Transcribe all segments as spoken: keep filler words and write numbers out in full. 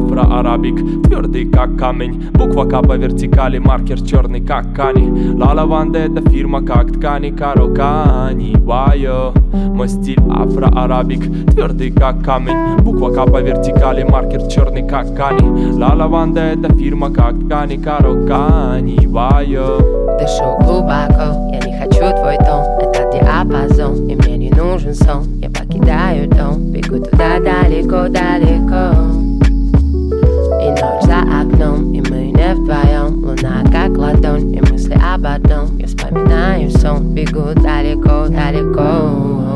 афро-арабик, твердый как камень, буква К по вертикали, маркер черный как кани. Ла лаванда это фирма как ткани, карокани, вайо. Мой стиль афро-арабик, твердый как камень, буква К по вертикали, маркер черный как кани. Ла лаванда это фирма как ткани, карокани, вайо. Дышу глубоко, я не хочу твой тон, это диапазон, и мне не нужен сон. Я покидаю дом, бегу туда далеко-далеко. И ночь за окном, и мы не вдвоем. Луна как ладонь, и мысли об одном. Я вспоминаю сон, бегу далеко-далеко.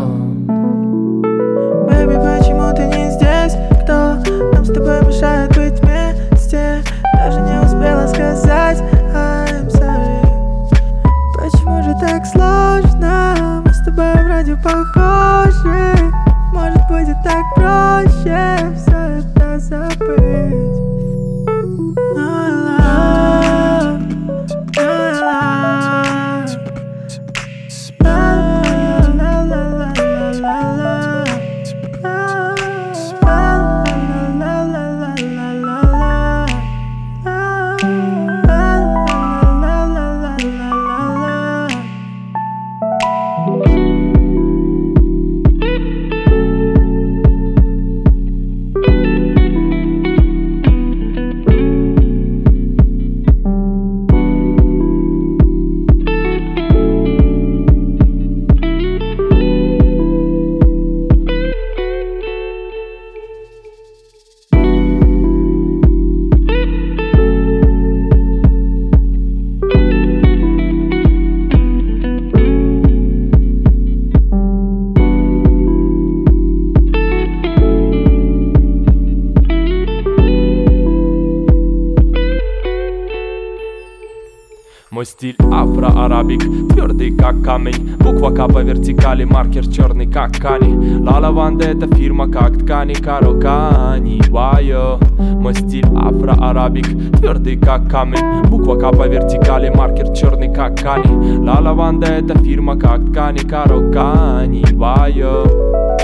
Бэби, почему ты не здесь? Кто нам с тобой мешает быть вместе? Даже не успела сказать I'm sorry. Почему же так сложно? Мы с тобой вроде похожи. Может, будет так проще все это забыть. Мой стиль афро-арабик, твердый как камень, буква К по вертикали, маркер черный как кани. Ла лаванда это фирма как ткани, карокани, вайо. Мой стиль афро-арабик, твердый как камень, буква К по вертикали, маркер черный как кани. Ла лаванда это фирма как ткани, карокани, вайо.